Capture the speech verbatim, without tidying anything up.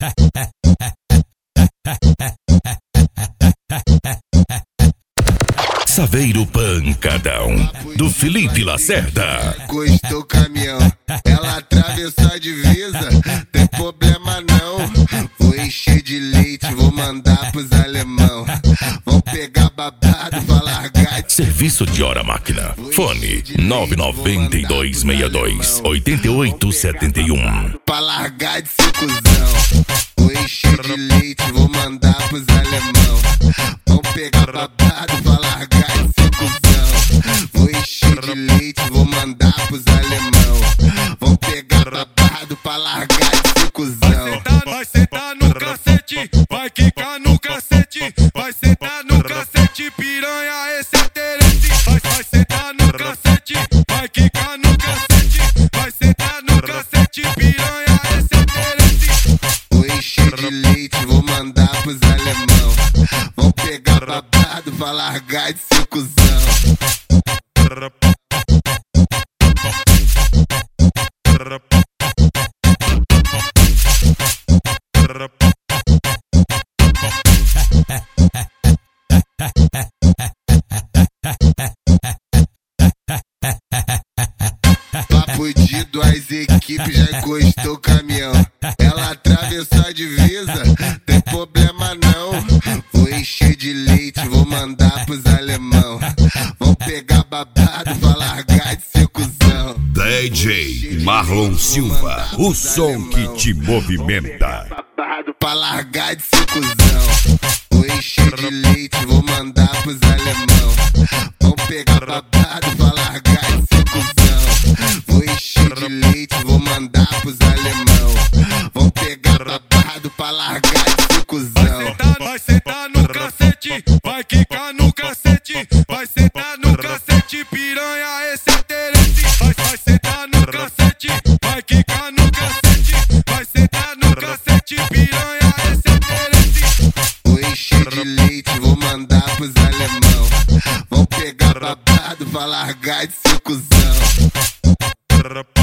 Saveiro Pancadão, do Felipe Lacerda. Encostou o caminhão, ela atravessou a divisa, tem problema não. Vou encher de leite, vou mandar pros alemão. Vão pegar babado pra largar de... Serviço de hora máquina. Fone nove nove dois seis dois oito oito sete um. Pra largar de ser cuzão. Vou encher de leite, vou mandar pros alemão. Vão pegar babado pra largar de ser cuzão. Vou encher de leite, vou mandar pros alemão. Vão pegar babado pra largar de ser cuzão. Vai sentar no cacete, vai quicar no cacete. Vai sentar no cacete, piranha, esse é terente. Vai, vai sentar no cacete, vai quicar no cacete. Vai sentar no cacete, piranha, esse é terente. Vou encher de leite, vou mandar pros alemão. Vão pegar babado pra largar de ser cuzão. Papo de duas equipes, já encostou o caminhão. Ela atravessou a divisa, tem problema não. Vou encher de leite, vou mandar pros alemão. Vão pegar babado pra largar de ser cuzão. D J Marlon Silva, o som que te movimenta. Babado pra largar de ser cuzão. Vou encher de leite, vou mandar pros alemão. Vão pegar babado pra largar de ser cuzão. Vou encher de leite, vou mandar pros alemão. Vão pegar babado pra largar de ser cuzão. Vai sentar no cacete, vai quicar no cacete. Vai sentar no cacete, piranha, esse é terente. Vai, vai sentar no cacete, vai quicar no cacete. Vai sentar no cacete, piranha, esse é terente. Vou encher de leite, vou mandar pros alemão. Vão pegar babado pra largar de ser cuzão.